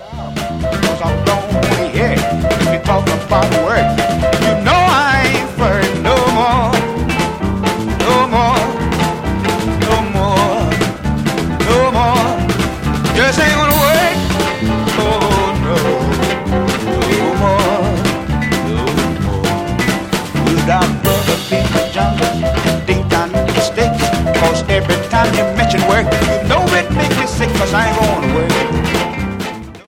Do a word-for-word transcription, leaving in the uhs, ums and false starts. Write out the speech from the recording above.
Cause I don't wanna hear if you talk about work. You know I ain't for it no more, no more, no more, no more. Just ain't gonna work. Oh no, no more, no more. You got brother Peter Johnson deep down in the sticks. Cause every time you mention work, you know it makes me sick. Cause I ain't gonna